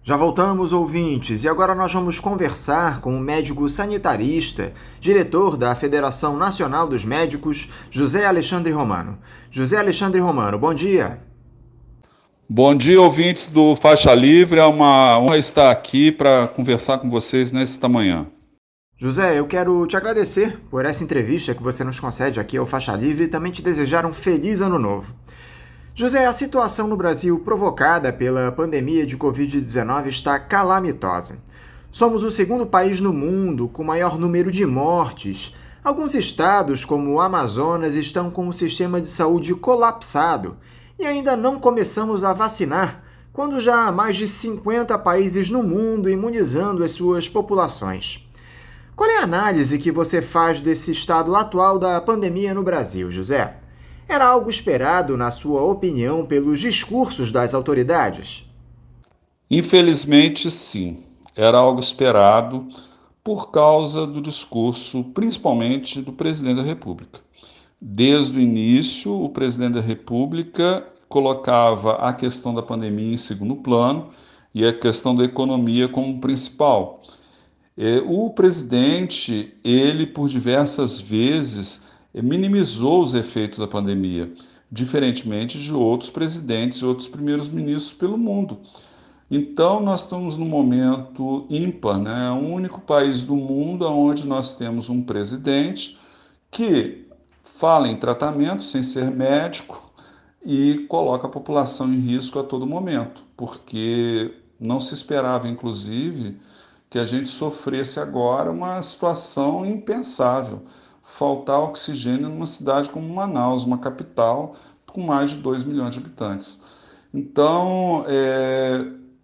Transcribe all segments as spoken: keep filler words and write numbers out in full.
Já voltamos, ouvintes, e agora nós vamos conversar com o médico sanitarista, diretor da Federação Nacional dos Médicos, José Alexandre Romano. José Alexandre Romano, bom dia. Bom dia, ouvintes do Faixa Livre. É uma honra estar aqui para conversar com vocês nesta manhã. José, eu quero te agradecer por essa entrevista que você nos concede aqui ao Faixa Livre e também te desejar um feliz ano novo. José, a situação no Brasil provocada pela pandemia de covid dezenove está calamitosa. Somos o segundo país no mundo com maior número de mortes. Alguns estados, como o Amazonas, estão com o sistema de saúde colapsado e ainda não começamos a vacinar, quando já há mais de cinquenta países no mundo imunizando as suas populações. Qual é a análise que você faz desse estado atual da pandemia no Brasil, José? Era algo esperado, na sua opinião, pelos discursos das autoridades? Infelizmente, sim. Era algo esperado por causa do discurso, principalmente do presidente da República. Desde o início, o presidente da República colocava a questão da pandemia em segundo plano e a questão da economia como principal. O presidente, ele por diversas vezes minimizou os efeitos da pandemia, diferentemente de outros presidentes e outros primeiros ministros pelo mundo. Então, nós estamos num momento ímpar, né? É o único país do mundo onde nós temos um presidente que fala em tratamento sem ser médico e coloca a população em risco a todo momento, porque não se esperava, inclusive, que a gente sofresse agora uma situação impensável. Faltar oxigênio numa cidade como Manaus, uma capital com mais de dois milhões de habitantes. Então, é,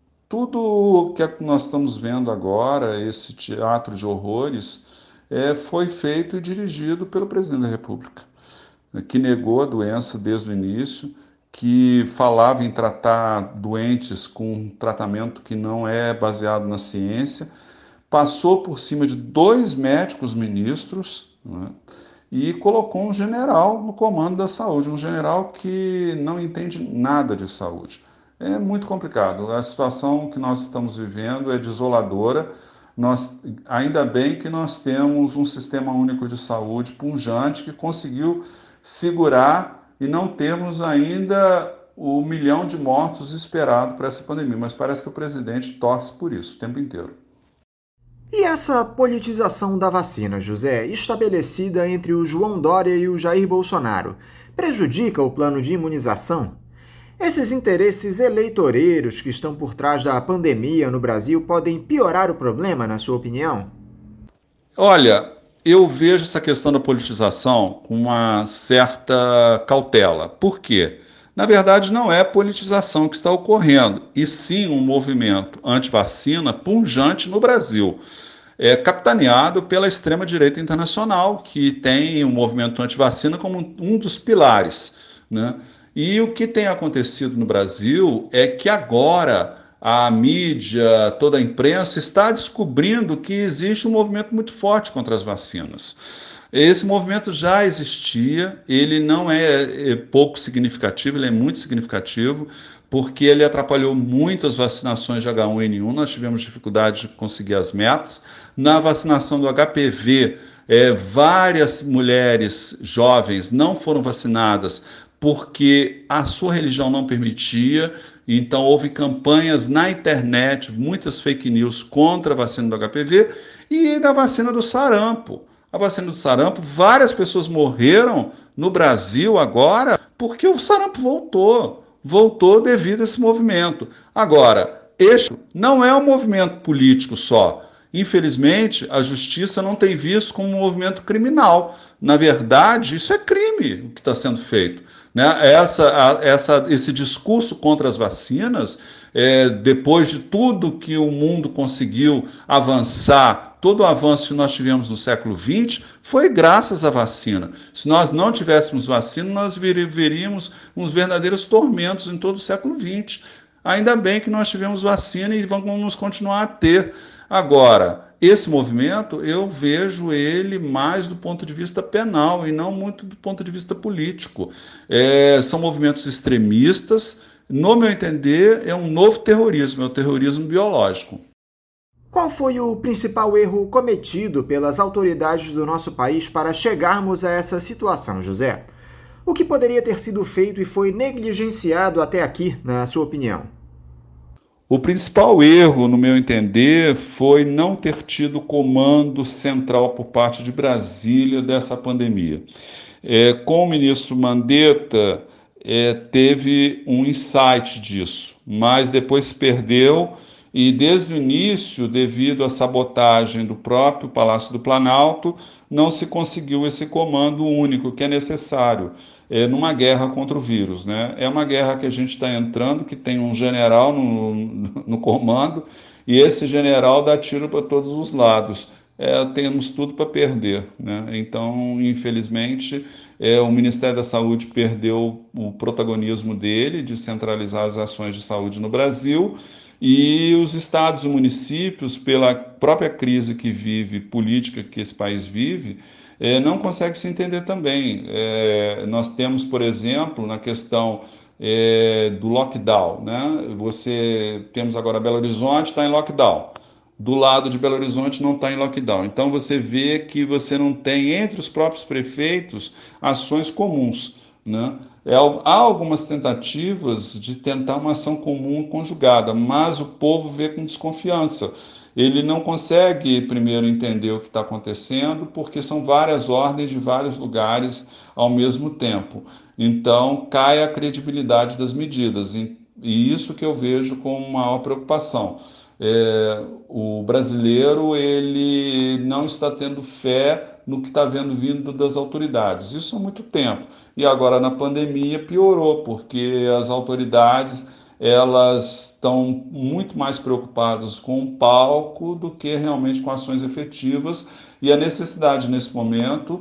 tudo que nós estamos vendo agora, esse teatro de horrores, é, foi feito e dirigido pelo presidente da República, que negou a doença desde o início, que falava em tratar doentes com um tratamento que não é baseado na ciência, passou por cima de dois médicos ministros, né, e colocou um general no comando da saúde, um general que não entende nada de saúde. É muito complicado. A situação que nós estamos vivendo é desoladora. Nós, ainda bem que nós temos um sistema único de saúde pujante que conseguiu segurar e não temos ainda o milhão de mortos esperado para essa pandemia, mas parece que o presidente torce por isso o tempo inteiro. E essa politização da vacina, José, estabelecida entre o João Dória e o Jair Bolsonaro, prejudica o plano de imunização? Esses interesses eleitoreiros que estão por trás da pandemia no Brasil podem piorar o problema, na sua opinião? Olha, eu vejo essa questão da politização com uma certa cautela. Por quê? Na verdade, não é politização que está ocorrendo, e sim um movimento anti-vacina pujante no Brasil, é, capitaneado pela extrema-direita internacional, que tem o movimento anti-vacina como um dos pilares, né? E o que tem acontecido no Brasil é que agora a mídia, toda a imprensa está descobrindo que existe um movimento muito forte contra as vacinas. Esse movimento já existia, ele não é, é pouco significativo, ele é muito significativo, porque ele atrapalhou muito as vacinações de agá um ene um, nós tivemos dificuldade de conseguir as metas. Na vacinação do agá pê vê, é, várias mulheres jovens não foram vacinadas porque a sua religião não permitia, então houve campanhas na internet, muitas fake news contra a vacina do agá pê vê e da vacina do sarampo. A vacina do sarampo, várias pessoas morreram no Brasil agora porque o sarampo voltou, voltou devido a esse movimento. Agora, este não é um movimento político só. Infelizmente, a justiça não tem visto como um movimento criminal. Na verdade, isso é crime o que está sendo feito. Né? Essa, essa, esse discurso contra as vacinas, é, depois de tudo que o mundo conseguiu avançar, todo o avanço que nós tivemos no século vinte, foi graças à vacina. Se nós não tivéssemos vacina, nós veríamos uns verdadeiros tormentos em todo o século vinte. Ainda bem que nós tivemos vacina e vamos continuar a ter. Agora, esse movimento, eu vejo ele mais do ponto de vista penal e não muito do ponto de vista político. É, são movimentos extremistas, no meu entender, é um novo terrorismo, é o terrorismo biológico. Qual foi o principal erro cometido pelas autoridades do nosso país para chegarmos a essa situação, José? O que poderia ter sido feito e foi negligenciado até aqui, na sua opinião? O principal erro, no meu entender, foi não ter tido comando central por parte de Brasília dessa pandemia. É, com o ministro Mandetta, é, teve um insight disso, mas depois se perdeu e, desde o início, devido à sabotagem do próprio Palácio do Planalto, não se conseguiu esse comando único que é necessário é, numa guerra contra o vírus, né? É uma guerra que a gente está entrando, que tem um general no, no comando, e esse general dá tiro para todos os lados. É, temos tudo para perder, né? Então, infelizmente, é, o Ministério da Saúde perdeu o protagonismo dele de centralizar as ações de saúde no Brasil, e os estados e municípios, pela própria crise que vive, política que esse país vive, é, não consegue se entender também. É, nós temos, por exemplo, na questão é, do lockdown, né? Você temos agora Belo Horizonte está em lockdown. Do lado de Belo Horizonte não está em lockdown. Então você vê que você não tem entre os próprios prefeitos ações comuns, né? É, há algumas tentativas de tentar uma ação comum conjugada, mas o povo vê com desconfiança. Ele não consegue primeiro entender o que está acontecendo, porque são várias ordens de vários lugares ao mesmo tempo. Então cai a credibilidade das medidas, e isso que eu vejo com maior preocupação. É, o brasileiro ele não está tendo fé no que está vendo vindo das autoridades. Isso há muito tempo. E agora na pandemia piorou, porque as autoridades elas estão muito mais preocupadas com o palco do que realmente com ações efetivas e a necessidade nesse momento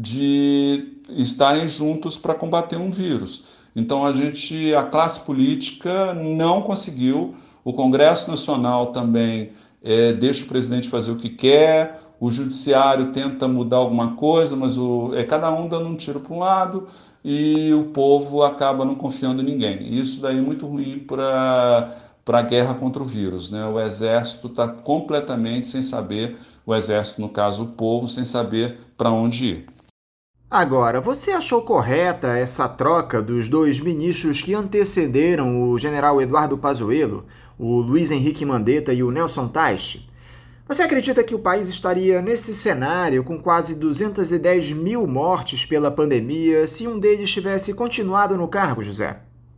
de estarem juntos para combater um vírus. Então a gente, a classe política não conseguiu, o Congresso Nacional também é, deixa o presidente fazer o que quer, o judiciário tenta mudar alguma coisa, mas o, é cada um dando um tiro para um lado e o povo acaba não confiando em ninguém. Isso daí é muito ruim para para a guerra contra o vírus, né? O exército está completamente sem saber, o exército, no caso, o povo, sem saber para onde ir. Agora, você achou correta essa troca dos dois ministros que antecederam o general Eduardo Pazuello, o Luiz Henrique Mandetta e o Nelson Teich? Você acredita que o país estaria nesse cenário com quase duzentas e dez mil mortes pela pandemia se um deles tivesse continuado no cargo, José?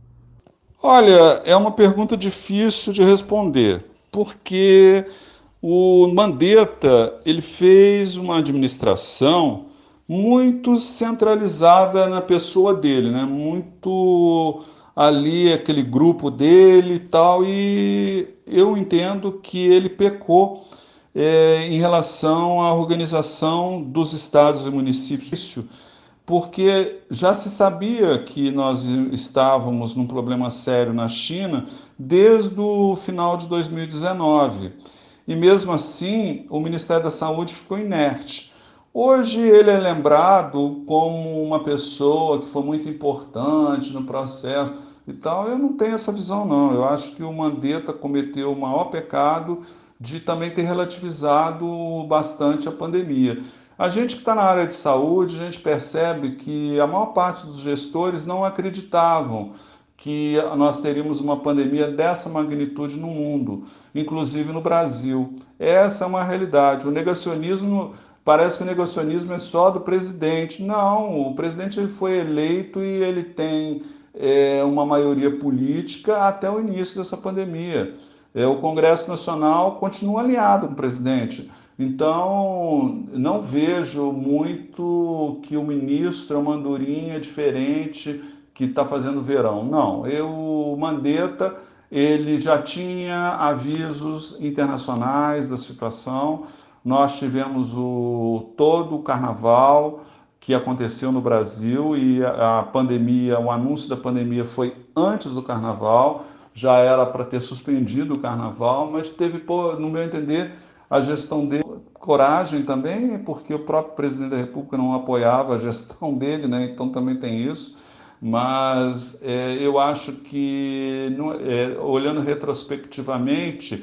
Olha, é uma pergunta difícil de responder, porque o Mandetta ele fez uma administração muito centralizada na pessoa dele, né? Muito ali aquele grupo dele e tal, e eu entendo que ele pecou é, em relação à organização dos estados e municípios, porque já se sabia que nós estávamos num problema sério na China desde o final de dois mil e dezenove. E mesmo assim, o Ministério da Saúde ficou inerte. Hoje ele é lembrado como uma pessoa que foi muito importante no processo e tal. Eu não tenho essa visão, não. Eu acho que o Mandetta cometeu o maior pecado de também ter relativizado bastante a pandemia. A gente que está na área de saúde, a gente percebe que a maior parte dos gestores não acreditavam que nós teríamos uma pandemia dessa magnitude no mundo, inclusive no Brasil. Essa é uma realidade. O negacionismo, parece que o negacionismo é só do presidente. Não, o presidente ele foi eleito e ele tem é, uma maioria política até o início dessa pandemia. É, o Congresso Nacional continua alinhado com o presidente. Então, não vejo muito que o ministro é uma andorinha diferente que está fazendo verão. Não, eu, o Mandetta, ele já tinha avisos internacionais da situação. Nós tivemos o, todo o carnaval que aconteceu no Brasil e a, a pandemia, o anúncio da pandemia foi antes do carnaval, já era para ter suspendido o carnaval, mas teve, no meu entender, a gestão dele, coragem também, porque o próprio presidente da República não apoiava a gestão dele, né? Então também tem isso. Mas é, eu acho que, no- é, olhando retrospectivamente,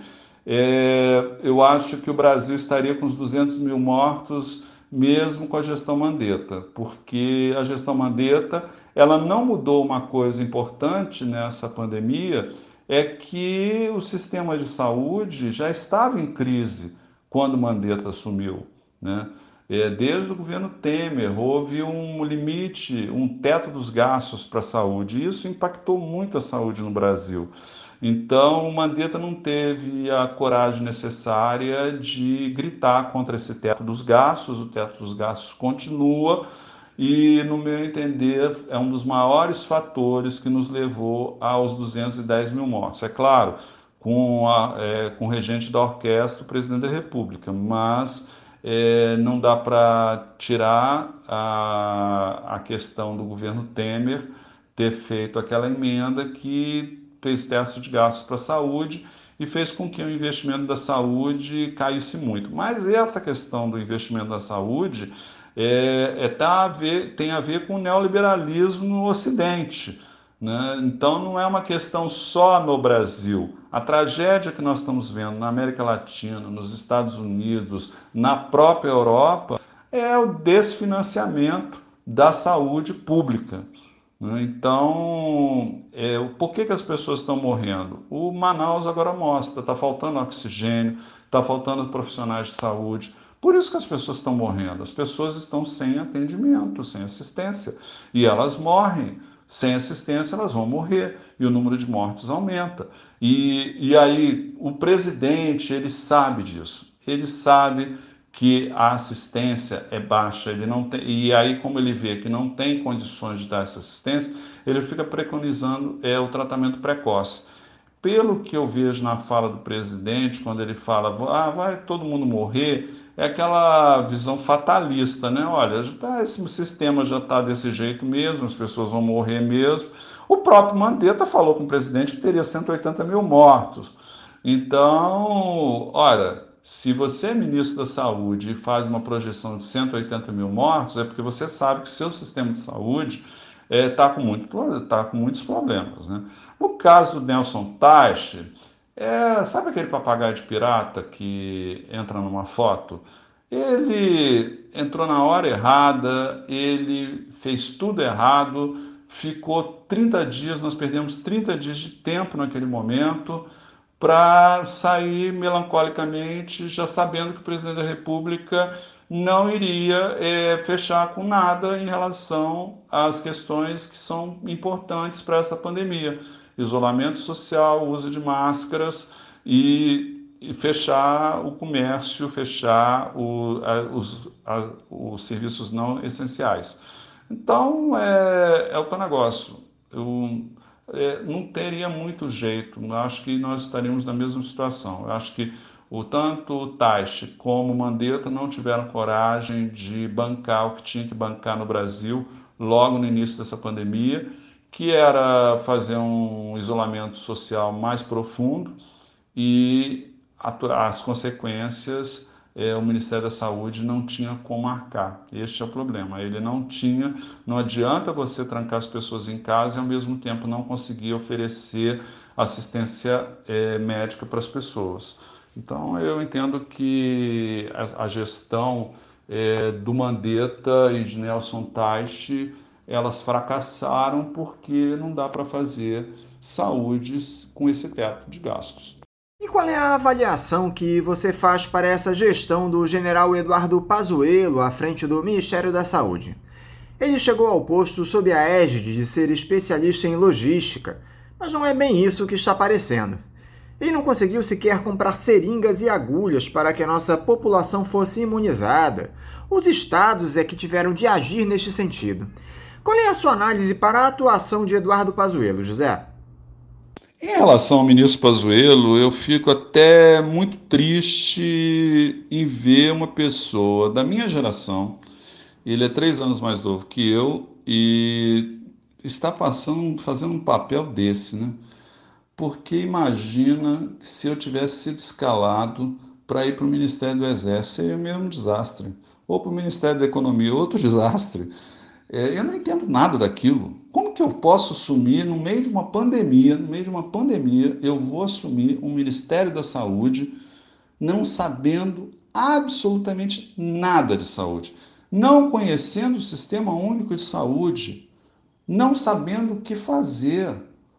é, eu acho que o Brasil estaria com os duzentos mil mortos mesmo com a gestão Mandetta, porque a gestão Mandetta ela não mudou uma coisa importante nessa pandemia, é que o sistema de saúde já estava em crise quando Mandetta assumiu, né? É, desde o governo Temer houve um limite, um teto dos gastos para a saúde, e isso impactou muito a saúde no Brasil. Então, o Mandetta não teve a coragem necessária de gritar contra esse teto dos gastos, o teto dos gastos continua, e, no meu entender, é um dos maiores fatores que nos levou aos duzentos e dez mil mortos. É claro, com, a, é, com o regente da orquestra, o presidente da República, mas é, não dá para tirar a, a questão do governo Temer ter feito aquela emenda que fez teto de gastos para a saúde e fez com que o investimento da saúde caísse muito. Mas essa questão do investimento da saúde é, é, tá a ver, tem a ver com o neoliberalismo no Ocidente, né? Então não é uma questão só no Brasil. A tragédia que nós estamos vendo na América Latina, nos Estados Unidos, na própria Europa, é o desfinanciamento da saúde pública, né? Então, é, por que, que as pessoas estão morrendo? O Manaus agora mostra, está faltando oxigênio, está faltando profissionais de saúde. Por isso que as pessoas estão morrendo. As pessoas estão sem atendimento, sem assistência. E elas morrem. Sem assistência, elas vão morrer. E o número de mortes aumenta. E, e aí, o presidente, ele sabe disso. Ele sabe que a assistência é baixa, ele não tem, e aí como ele vê que não tem condições de dar essa assistência, ele fica preconizando é, o tratamento precoce. Pelo que eu vejo na fala do presidente, quando ele fala, ah, vai todo mundo morrer, é aquela visão fatalista, né? Olha, já tá, esse sistema já está desse jeito mesmo, as pessoas vão morrer mesmo. O próprio Mandetta falou com o presidente que teria cento e oitenta mil mortos. Então, olha, se você é ministro da Saúde e faz uma projeção de cento e oitenta mil mortos, é porque você sabe que seu sistema de saúde está com, muito, tá com muitos problemas, né? No caso do Nelson Teich, é, sabe aquele papagaio de pirata que entra numa foto? Ele entrou na hora errada, ele fez tudo errado, ficou trinta dias, nós perdemos trinta dias de tempo naquele momento para sair melancolicamente, já sabendo que o presidente da República não iria é, fechar com nada em relação às questões que são importantes para essa pandemia: isolamento social, uso de máscaras e, e fechar o comércio, fechar o, a, os, a, os serviços não essenciais. Então, é, é o teu negócio. Eu, é, não teria muito jeito. Eu acho que nós estaríamos na mesma situação. Eu acho que o, tanto o Teich como o Mandetta não tiveram coragem de bancar o que tinha que bancar no Brasil logo no início dessa pandemia, que era fazer um isolamento social mais profundo e as consequências é, o Ministério da Saúde não tinha como arcar. Este é o problema. Ele não tinha, não adianta você trancar as pessoas em casa e ao mesmo tempo não conseguir oferecer assistência é, médica para as pessoas. Então eu entendo que a, a gestão é, do Mandetta e de Nelson Teich, elas fracassaram porque não dá para fazer saúde com esse teto de gastos. E qual é a avaliação que você faz para essa gestão do general Eduardo Pazuello à frente do Ministério da Saúde? Ele chegou ao posto sob a égide de ser especialista em logística, mas não é bem isso que está parecendo. Ele não conseguiu sequer comprar seringas e agulhas para que a nossa população fosse imunizada. Os estados é que tiveram de agir neste sentido. Qual é a sua análise para a atuação de Eduardo Pazuello, José? Em relação ao ministro Pazuello, eu fico até muito triste em ver uma pessoa da minha geração, ele é três anos mais novo que eu, e está passando, fazendo um papel desse, né? Porque imagina se eu tivesse sido escalado para ir para o Ministério do Exército, seria o mesmo desastre. Ou para o Ministério da Economia, outro desastre. É, eu não entendo nada daquilo. Como que eu posso assumir, no meio de uma pandemia, no meio de uma pandemia, eu vou assumir um Ministério da Saúde não sabendo absolutamente nada de saúde, não conhecendo o Sistema Único de Saúde, não sabendo o que fazer.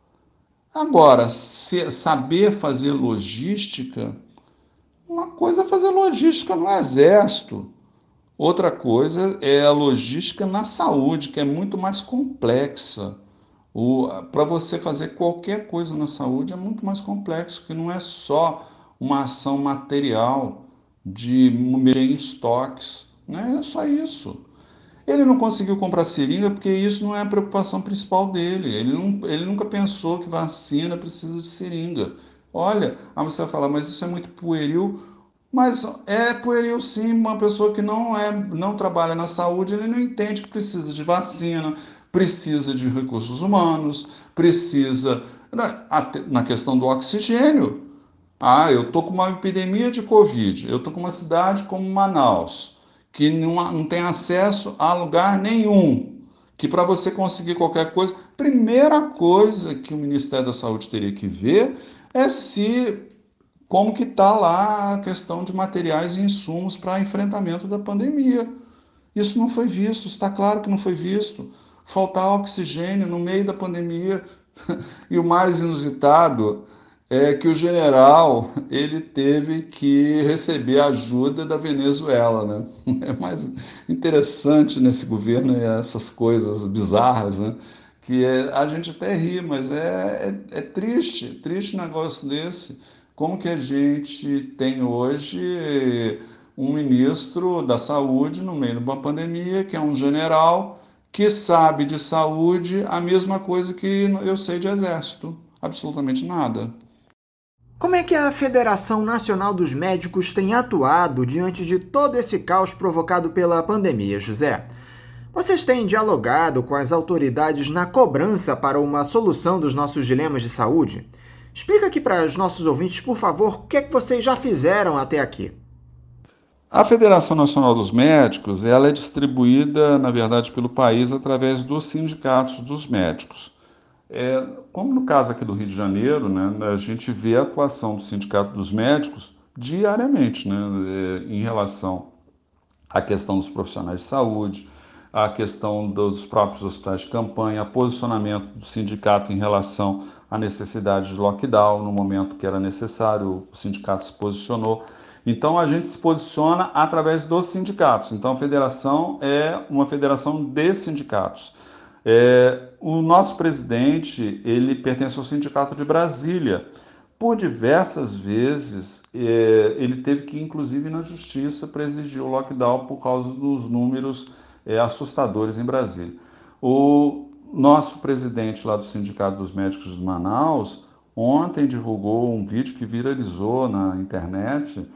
Agora, se, saber fazer logística, uma coisa é fazer logística no Exército, outra coisa é a logística na saúde, que é muito mais complexa. Para você fazer qualquer coisa na saúde é muito mais complexo, que não é só uma ação material de mexer em estoques, não é só isso. Ele não conseguiu comprar seringa porque isso não é a preocupação principal dele. Ele, não, ele nunca pensou que vacina precisa de seringa. Olha, aí você vai falar, mas isso é muito pueril. Mas é pueril sim, uma pessoa que não é, não trabalha na saúde, ele não entende que precisa de vacina, precisa de recursos humanos, precisa na, na questão do oxigênio. Ah, eu tô com uma epidemia de Covid, eu tô com uma cidade como Manaus, que não, não tem acesso a lugar nenhum, que para você conseguir qualquer coisa, primeira coisa que o Ministério da Saúde teria que ver é se como que está lá a questão de materiais e insumos para enfrentamento da pandemia. Isso não foi visto, está claro que não foi visto. Faltar oxigênio no meio da pandemia. E o mais inusitado é que o general ele teve que receber ajuda da Venezuela, né? É mais interessante nesse governo é essas coisas bizarras, né? Que é, a gente até ri, mas é, é, é triste, triste um negócio desse. Como que a gente tem hoje um ministro da saúde no meio de uma pandemia, que é um general que sabe de saúde a mesma coisa que eu sei de exército, absolutamente nada. Como é que a Federação Nacional dos Médicos tem atuado diante de todo esse caos provocado pela pandemia, José? Vocês têm dialogado com as autoridades na cobrança para uma solução dos nossos dilemas de saúde? Explica aqui para os nossos ouvintes, por favor, o que é que vocês já fizeram até aqui. A Federação Nacional dos Médicos, ela é distribuída, na verdade, pelo país através dos sindicatos dos médicos. É, como no caso aqui do Rio de Janeiro, né, a gente vê a atuação do Sindicato dos Médicos diariamente, né, é, em relação à questão dos profissionais de saúde, à questão dos próprios hospitais de campanha, posicionamento do sindicato em relação à necessidade de lockdown, no momento que era necessário, o sindicato se posicionou. Então a gente se posiciona através dos sindicatos. Então a federação é uma federação de sindicatos. É, o nosso presidente, ele pertence ao Sindicato de Brasília. Por diversas vezes, é, ele teve que, inclusive, ir na justiça para exigir o lockdown por causa dos números é, assustadores em Brasília. O nosso presidente lá do Sindicato dos Médicos de Manaus, ontem divulgou um vídeo que viralizou na internet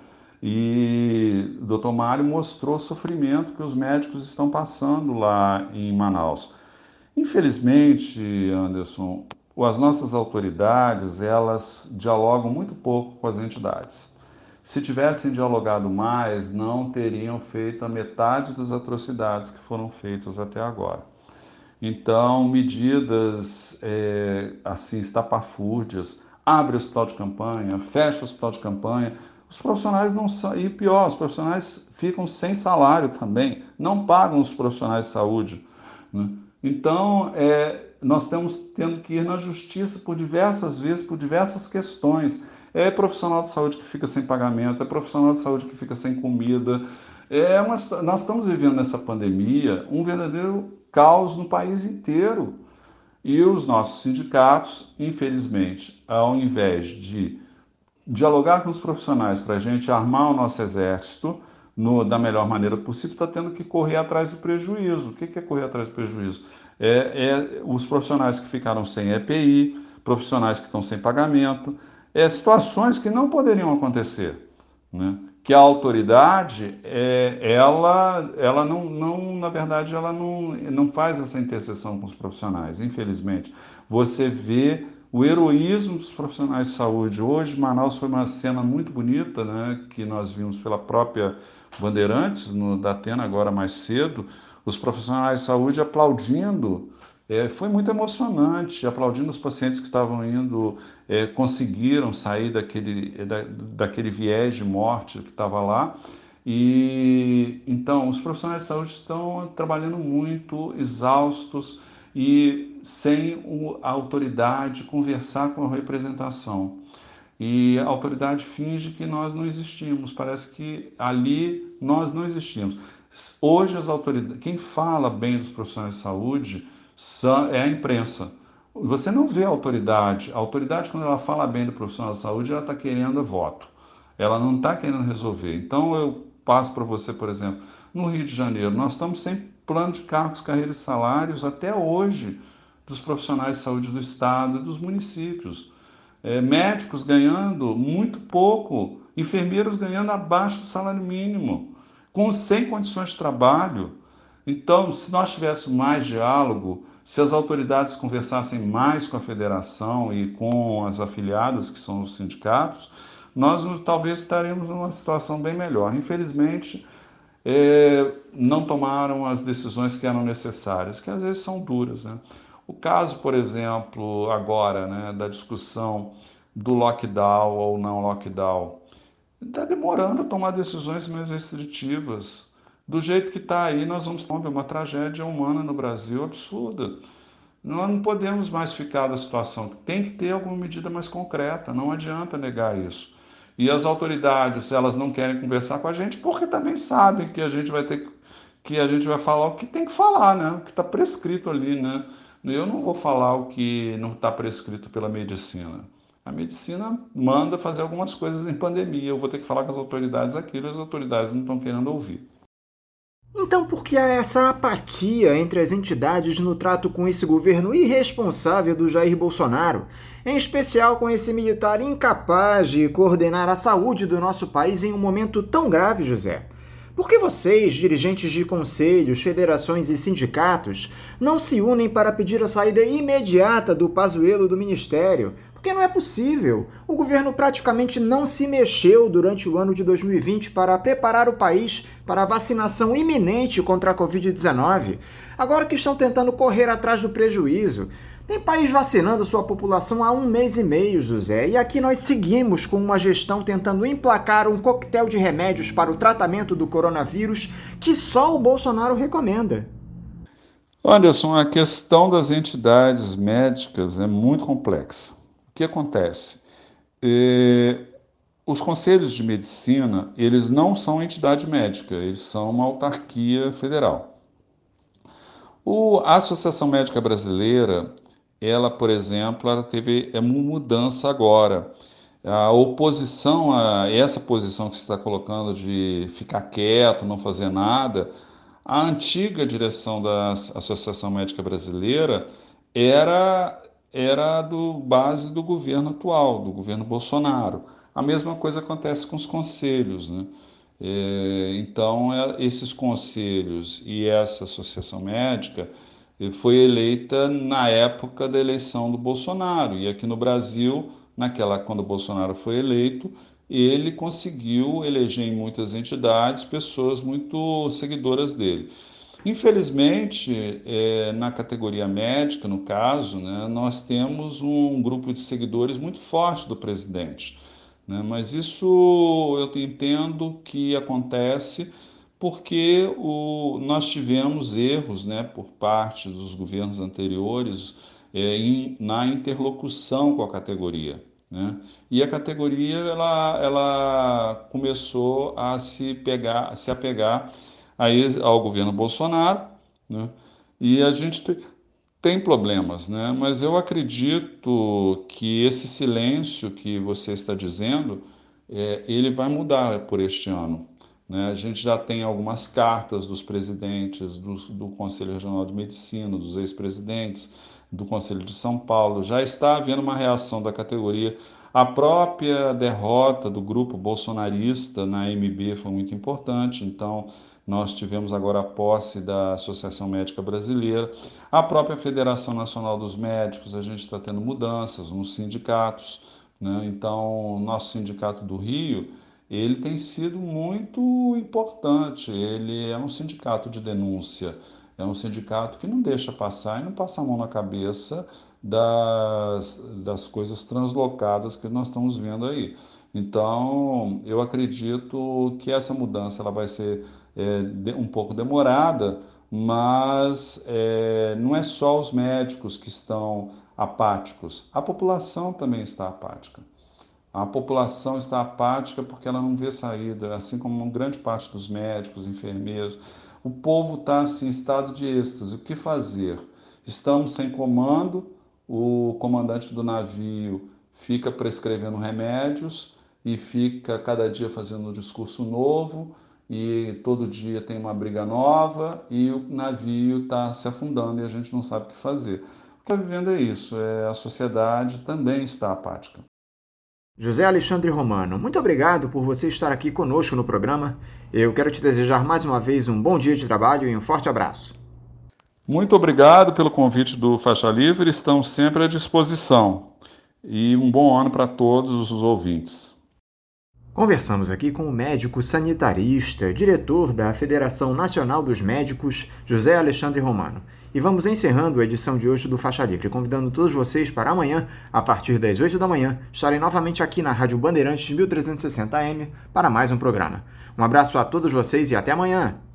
e o doutor Mário mostrou o sofrimento que os médicos estão passando lá em Manaus. Infelizmente, Anderson, as nossas autoridades, elas dialogam muito pouco com as entidades. Se tivessem dialogado mais, não teriam feito a metade das atrocidades que foram feitas até agora. Então, medidas é, assim, estapafúrdias, abre o hospital de campanha, fecha o hospital de campanha, os profissionais não são, e pior, os profissionais ficam sem salário também, não pagam os profissionais de saúde, né? Então, é, nós estamos tendo que ir na justiça por diversas vezes, por diversas questões. É profissional de saúde que fica sem pagamento, é profissional de saúde que fica sem comida. É uma, nós estamos vivendo nessa pandemia um verdadeiro caos no país inteiro. E os nossos sindicatos, infelizmente, ao invés de dialogar com os profissionais para a gente armar o nosso exército no, da melhor maneira possível, está tendo que correr atrás do prejuízo. O que é correr atrás do prejuízo? É, é os profissionais que ficaram sem E P I, profissionais que estão sem pagamento, é, situações que não poderiam acontecer, né? Que a autoridade, é, ela, ela não, não, na verdade, ela não, não faz essa interseção com os profissionais, infelizmente. Você vê o heroísmo dos profissionais de saúde. Hoje, Manaus foi uma cena muito bonita, né, que nós vimos pela própria Bandeirantes, no Datena, agora mais cedo. os profissionais de saúde aplaudindo. É, foi muito emocionante, aplaudindo os pacientes que estavam indo, é, conseguiram sair daquele, da, daquele viés de morte que estava lá. E então os profissionais de saúde estão trabalhando muito, exaustos e sem o, a autoridade conversar com a representação. E a autoridade finge que nós não existimos, parece que ali nós não existimos. Hoje as autoridades, quem fala bem dos profissionais de saúde é a imprensa. Você não vê a autoridade. A autoridade, quando ela fala bem do profissional de saúde, ela está querendo voto. Ela não está querendo resolver. Então eu passo para você, por exemplo, no Rio de Janeiro, nós estamos sem plano de cargos, carreiras e salários até hoje dos profissionais de saúde do Estado e dos municípios. É, médicos ganhando muito pouco, enfermeiros ganhando abaixo do salário mínimo, com sem condições de trabalho. Então, se nós tivéssemos mais diálogo, se as autoridades conversassem mais com a federação e com as afiliadas, que são os sindicatos, nós talvez estaremos numa situação bem melhor. Infelizmente, é, não tomaram as decisões que eram necessárias, que às vezes são duras, né? O caso, por exemplo, agora, né, da discussão do lockdown ou não lockdown, está demorando a tomar decisões mais restritivas. Do jeito que está aí, nós vamos ter uma tragédia humana no Brasil absurda. Nós não podemos mais ficar da situação. Tem que ter alguma medida mais concreta, não adianta negar isso. E as autoridades, elas não querem conversar com a gente porque também sabem que a gente vai ter que a gente vai falar o que tem que falar, né? O que está prescrito ali, né? Eu não vou falar o que não está prescrito pela medicina. A medicina manda fazer algumas coisas em pandemia. Eu vou ter que falar com as autoridades aquilo e as autoridades não estão querendo ouvir. Então, por que há essa apatia entre as entidades no trato com esse governo irresponsável do Jair Bolsonaro, em especial com esse militar incapaz de coordenar a saúde do nosso país em um momento tão grave, José? Por que vocês, dirigentes de conselhos, federações e sindicatos, não se unem para pedir a saída imediata do Pazuello do Ministério? Porque não é possível. O governo praticamente não se mexeu durante o ano de dois mil e vinte para preparar o país para a vacinação iminente contra a covid dezenove. Agora que estão tentando correr atrás do prejuízo. Tem país vacinando sua população há um mês e meio, José, e aqui nós seguimos com uma gestão tentando emplacar um coquetel de remédios para o tratamento do coronavírus que só o Bolsonaro recomenda. Anderson, a questão das entidades médicas é muito complexa. O que acontece? É, os conselhos de medicina, eles não são entidade médica, eles são uma autarquia federal. O, a Associação Médica Brasileira, ela, por exemplo, ela teve uma mudança agora. A oposição a essa posição que você está colocando de ficar quieto, não fazer nada, a antiga direção da Associação Médica Brasileira era, era do base do governo atual, do governo Bolsonaro. A mesma coisa acontece com os conselhos, né? É, então, é, esses conselhos e essa associação médica eh, foi eleita na época da eleição do Bolsonaro. E aqui no Brasil, naquela quando o Bolsonaro foi eleito, ele conseguiu eleger em muitas entidades pessoas muito seguidoras dele. Infelizmente, eh, na categoria médica, no caso, né, nós temos um grupo de seguidores muito forte do presidente, né? Mas isso eu entendo que acontece porque o, nós tivemos erros, né, por parte dos governos anteriores é, em, na interlocução com a categoria, né? E a categoria ela, ela começou a se pegar, a se apegar aí ao governo Bolsonaro, né? E a gente te, tem problemas, né? Mas eu acredito que esse silêncio que você está dizendo, é, ele vai mudar por este ano, né? A gente já tem algumas cartas dos presidentes do, do Conselho Regional de Medicina, dos ex-presidentes, do Conselho de São Paulo, já está havendo uma reação da categoria. A própria derrota do grupo bolsonarista na M B foi muito importante, então nós tivemos agora a posse da Associação Médica Brasileira, a própria Federação Nacional dos Médicos, a gente está tendo mudanças nos sindicatos, né? Então, o nosso sindicato do Rio, ele tem sido muito importante, ele é um sindicato de denúncia, É um sindicato que não deixa passar e não passa a mão na cabeça das, das coisas translocadas que nós estamos vendo aí. Então, eu acredito que essa mudança ela vai ser é, de- um pouco demorada, mas é, não é só os médicos que estão apáticos, a população também está apática. A população está apática porque ela não vê saída, assim como uma grande parte dos médicos, enfermeiros. O povo está assim, em estado de êxtase. O que fazer? Estamos sem comando, o comandante do navio fica prescrevendo remédios e fica cada dia fazendo um discurso novo e todo dia tem uma briga nova e o navio está se afundando e a gente não sabe o que fazer. O que está vivendo é isso, é, a sociedade também está apática. José Alexandre Romano, muito obrigado por você estar aqui conosco no programa. Eu quero te desejar mais uma vez um bom dia de trabalho e um forte abraço. Muito obrigado pelo convite do Faixa Livre, estamos sempre à disposição. E um bom ano para todos os ouvintes. Conversamos aqui com o médico sanitarista, diretor da Federação Nacional dos Médicos, José Alexandre Romano. E vamos encerrando a edição de hoje do Faixa Livre, convidando todos vocês para amanhã, a partir das oito da manhã, estarem novamente aqui na Rádio Bandeirantes mil trezentos e sessenta A M para mais um programa. Um abraço a todos vocês e até amanhã!